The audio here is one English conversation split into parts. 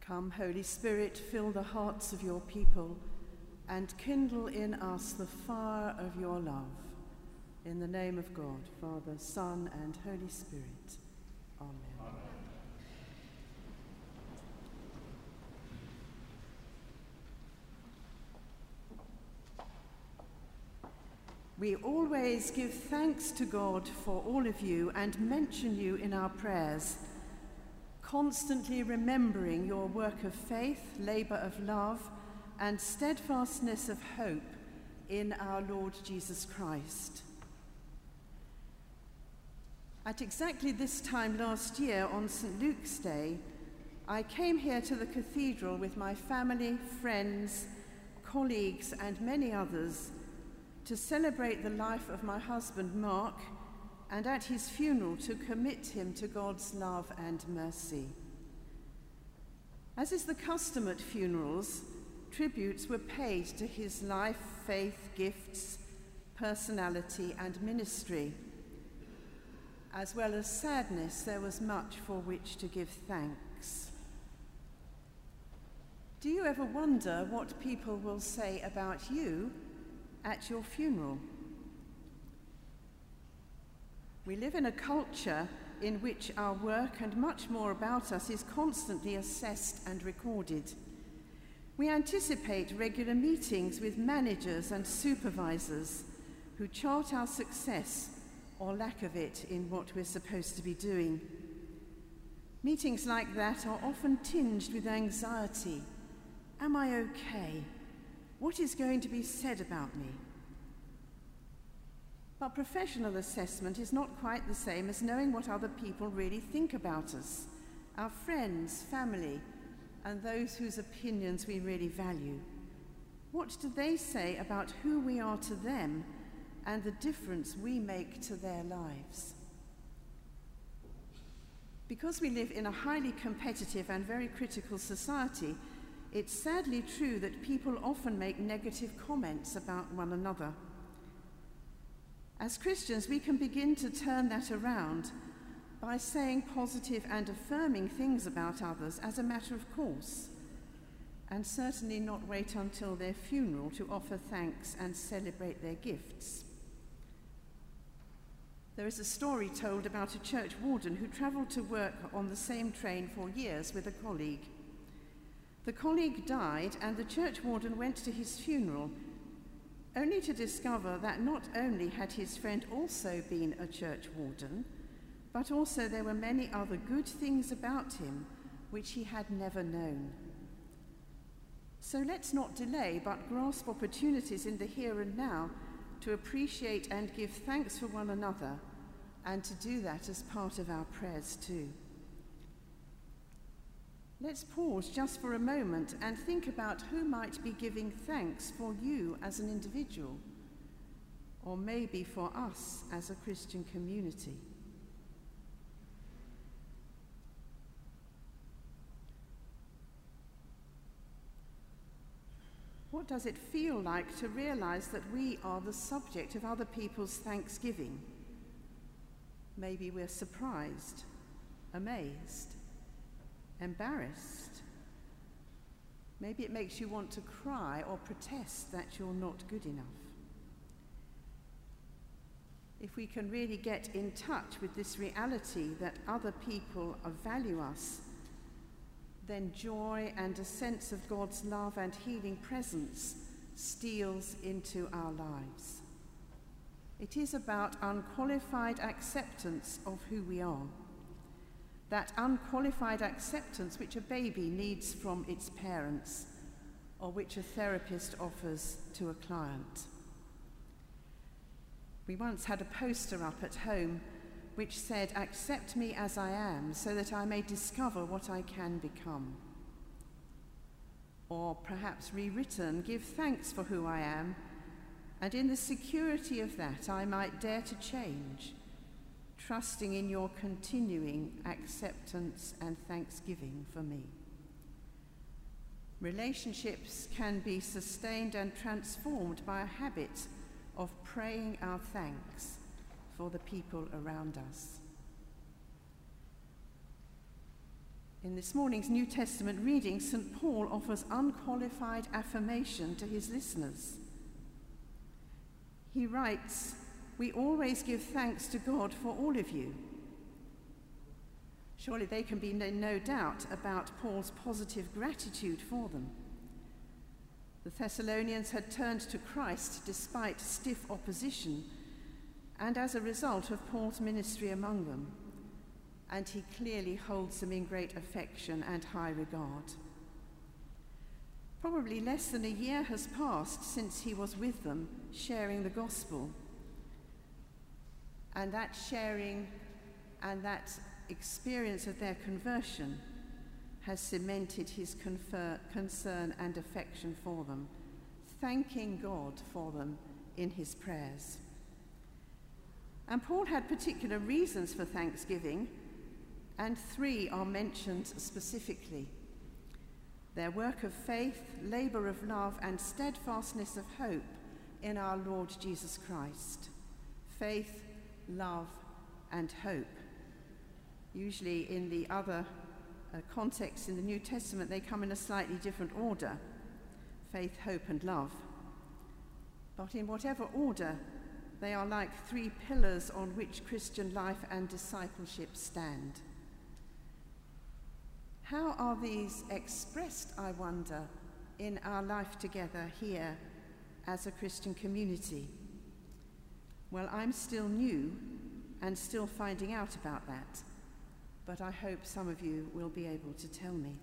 Come, Holy Spirit, fill the hearts of your people and kindle in us the fire of your love. In the name of God, Father, Son, and Holy Spirit. Amen. Amen. We always give thanks to God for all of you and mention you in our prayers, constantly remembering your work of faith, labour of love, and steadfastness of hope in our Lord Jesus Christ. At exactly this time last year, on St. Luke's Day, I came here to the cathedral with my family, friends, colleagues, and many others to celebrate the life of my husband, Mark, and at his funeral to commit him to God's love and mercy. As is the custom at funerals, tributes were paid to his life, faith, gifts, personality, and ministry. As well as sadness, there was much for which to give thanks. Do you ever wonder what people will say about you at your funeral? We live in a culture in which our work and much more about us is constantly assessed and recorded. We anticipate regular meetings with managers and supervisors who chart our success or lack of it in what we're supposed to be doing. Meetings like that are often tinged with anxiety. Am I okay? What is going to be said about me? But professional assessment is not quite the same as knowing what other people really think about us, our friends, family, and those whose opinions we really value. What do they say about who we are to them and the difference we make to their lives? Because we live in a highly competitive and very critical society, it's sadly true that people often make negative comments about one another. As Christians, we can begin to turn that around by saying positive and affirming things about others as a matter of course, and certainly not wait until their funeral to offer thanks and celebrate their gifts. There is a story told about a church warden who travelled to work on the same train for years with a colleague. The colleague died, and the church warden went to his funeral, only to discover that not only had his friend also been a church warden, but also there were many other good things about him which he had never known. So let's not delay, but grasp opportunities in the here and now to appreciate and give thanks for one another, and to do that as part of our prayers too. Let's pause just for a moment and think about who might be giving thanks for you as an individual, or maybe for us as a Christian community. What does it feel like to realize that we are the subject of other people's thanksgiving? Maybe we're surprised, amazed, embarrassed. Maybe it makes you want to cry or protest that you're not good enough. If we can really get in touch with this reality that other people value us, then joy and a sense of God's love and healing presence steals into our lives. It is about unqualified acceptance of who we are. That unqualified acceptance which a baby needs from its parents, or which a therapist offers to a client. We once had a poster up at home which said, "Accept me as I am, so that I may discover what I can become." Or perhaps rewritten, "Give thanks for who I am, and in the security of that I might dare to change, trusting in your continuing acceptance and thanksgiving for me." Relationships can be sustained and transformed by a habit of praying our thanks for the people around us. In this morning's New Testament reading, St. Paul offers unqualified affirmation to his listeners. He writes, "We always give thanks to God for all of you." Surely they can be no doubt about Paul's positive gratitude for them. The Thessalonians had turned to Christ despite stiff opposition and as a result of Paul's ministry among them, and he clearly holds them in great affection and high regard. Probably less than a year has passed since he was with them sharing the gospel, and that sharing and that experience of their conversion has cemented his concern and affection for them, thanking God for them in his prayers. And Paul had particular reasons for thanksgiving, and 3 are mentioned specifically: their work of faith, labor of love, and steadfastness of hope in our Lord Jesus Christ. Faith, love, and hope. Usually in the other contexts in the New Testament, they come in a slightly different order: faith, hope, and love. But in whatever order, they are like 3 pillars on which Christian life and discipleship stand. How are these expressed, I wonder, in our life together here as a Christian community? Well, I'm still new and still finding out about that, but I hope some of you will be able to tell me.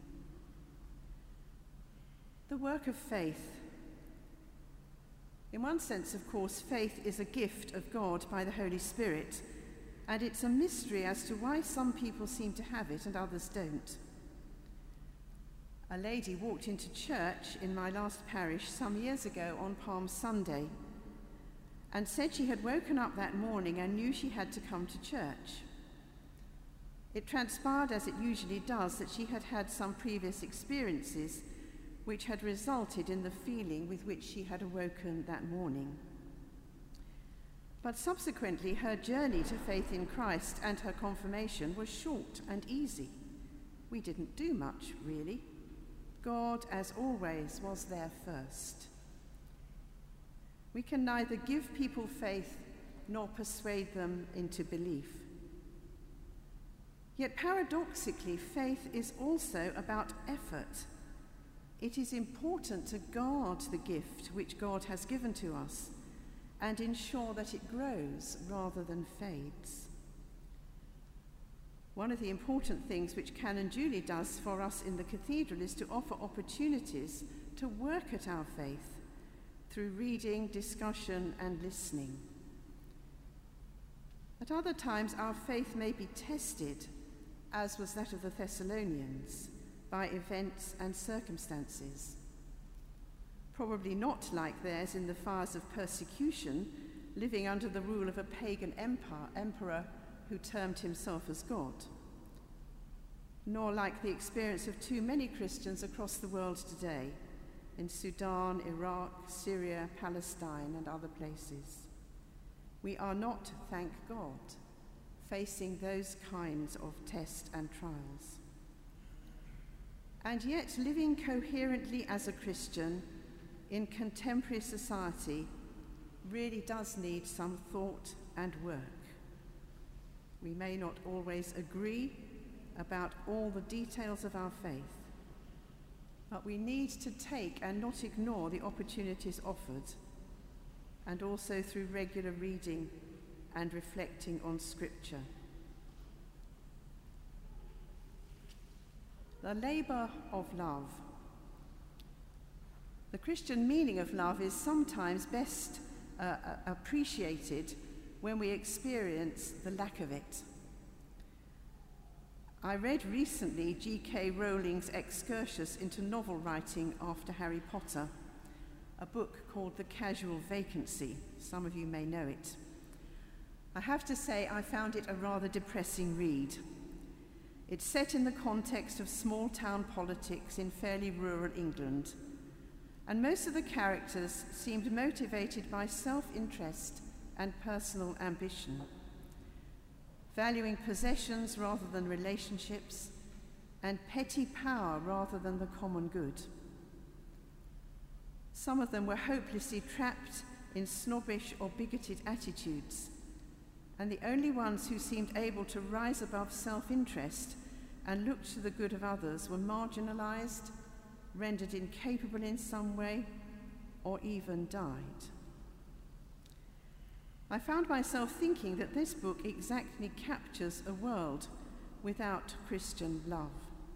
The work of faith. In one sense, of course, faith is a gift of God by the Holy Spirit, and it's a mystery as to why some people seem to have it and others don't. A lady walked into church in my last parish some years ago on Palm Sunday and said she had woken up that morning and knew she had to come to church. It transpired, as it usually does, that she had had some previous experiences which had resulted in the feeling with which she had awoken that morning. But subsequently, her journey to faith in Christ and her confirmation was short and easy. We didn't do much, really. God, as always, was there first. We can neither give people faith nor persuade them into belief. Yet paradoxically, faith is also about effort. It is important to guard the gift which God has given to us and ensure that it grows rather than fades. One of the important things which Canon Julie does for us in the cathedral is to offer opportunities to work at our faith through reading, discussion, and listening. At other times, our faith may be tested, as was that of the Thessalonians, by events and circumstances. Probably not like theirs in the fires of persecution, living under the rule of a pagan emperor who termed himself as God, nor like the experience of too many Christians across the world today, in Sudan, Iraq, Syria, Palestine, and other places. We are not, thank God, facing those kinds of tests and trials. And yet, living coherently as a Christian in contemporary society really does need some thought and work. We may not always agree about all the details of our faith, but we need to take and not ignore the opportunities offered, and also through regular reading and reflecting on Scripture. The labour of love. The Christian meaning of love is sometimes best appreciated when we experience the lack of it. I read recently G.K. Rowling's excursus into novel writing after Harry Potter, a book called The Casual Vacancy. Some of you may know it. I have to say I found it a rather depressing read. It's set in the context of small-town politics in fairly rural England, and most of the characters seemed motivated by self-interest and personal ambition, valuing possessions rather than relationships, and petty power rather than the common good. Some of them were hopelessly trapped in snobbish or bigoted attitudes, and the only ones who seemed able to rise above self-interest and look to the good of others were marginalized, rendered incapable in some way, or even died. I found myself thinking that this book exactly captures a world without Christian love.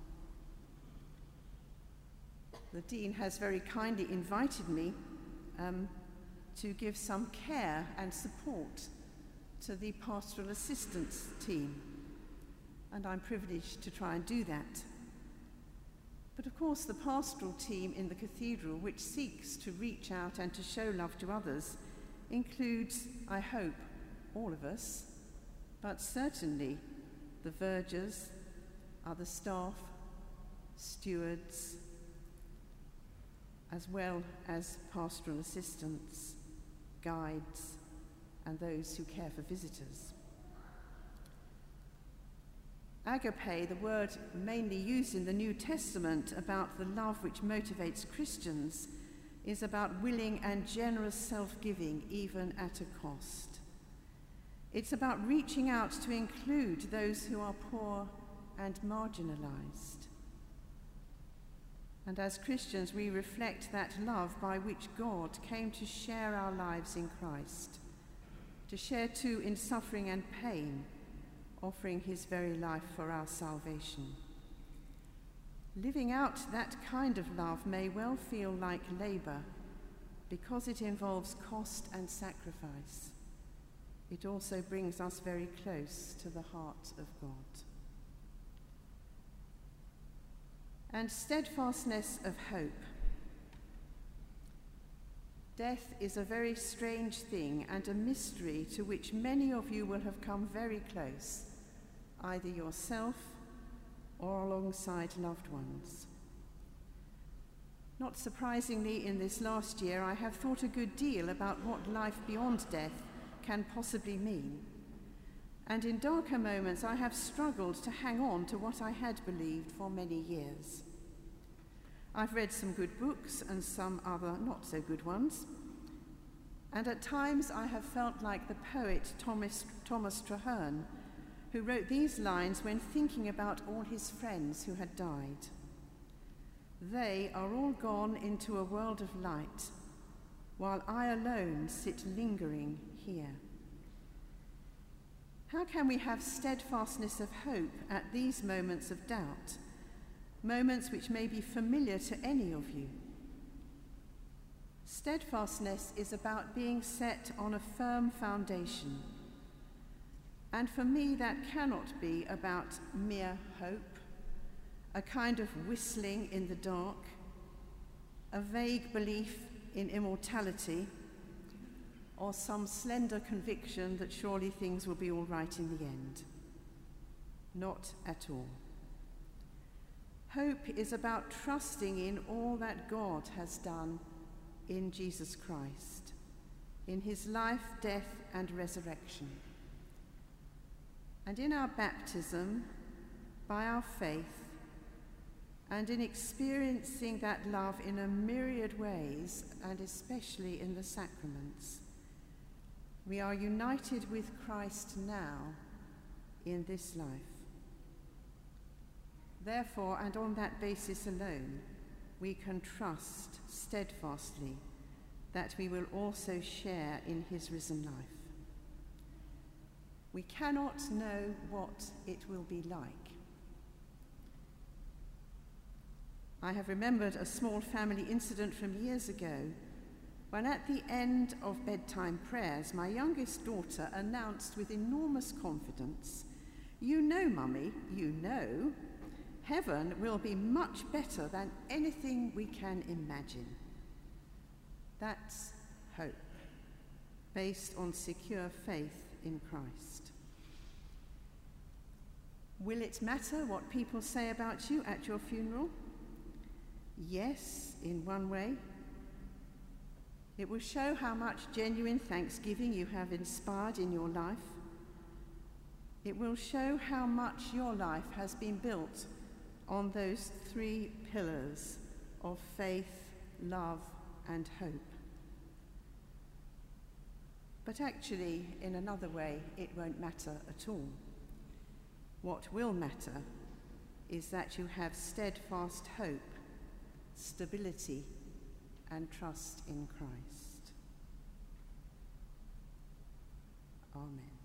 The Dean has very kindly invited me to give some care and support to the pastoral assistance team, and I'm privileged to try and do that. But of course, the pastoral team in the cathedral, which seeks to reach out and to show love to others, includes, I hope, all of us, but certainly the vergers, other staff, stewards, as well as pastoral assistants, guides, and those who care for visitors. Agape, the word mainly used in the New Testament about the love which motivates Christians, is about willing and generous self-giving, even at a cost. It's about reaching out to include those who are poor and marginalized. And as Christians, we reflect that love by which God came to share our lives in Christ, to share too in suffering and pain, offering his very life for our salvation. Living out that kind of love may well feel like labor because it involves cost and sacrifice. It also brings us very close to the heart of God. And steadfastness of hope. Death is a very strange thing and a mystery to which many of you will have come very close, either yourself or alongside loved ones. Not surprisingly, in this last year, I have thought a good deal about what life beyond death can possibly mean. And in darker moments, I have struggled to hang on to what I had believed for many years. I've read some good books and some other not so good ones. And at times I have felt like the poet Thomas Traherne, who wrote these lines when thinking about all his friends who had died. They are all gone into a world of light, while I alone sit lingering here. How can we have steadfastness of hope at these moments of doubt, moments which may be familiar to any of you? Steadfastness is about being set on a firm foundation. And for me, that cannot be about mere hope, a kind of whistling in the dark, a vague belief in immortality, or some slender conviction that surely things will be all right in the end. Not at all. Hope is about trusting in all that God has done in Jesus Christ, in his life, death, and resurrection. And in our baptism, by our faith, and in experiencing that love in a myriad ways, and especially in the sacraments, we are united with Christ now in this life. Therefore, and on that basis alone, we can trust steadfastly that we will also share in his risen life. We cannot know what it will be like. I have remembered a small family incident from years ago when at the end of bedtime prayers, my youngest daughter announced with enormous confidence, "You know, Mummy, you know, heaven will be much better than anything we can imagine." That's hope, based on secure faith in Christ. Will it matter what people say about you at your funeral? Yes, in one way. It will show how much genuine thanksgiving you have inspired in your life. It will show how much your life has been built on those three pillars of faith, love, and hope. But actually, in another way, it won't matter at all. What will matter is that you have steadfast hope, stability, and trust in Christ. Amen.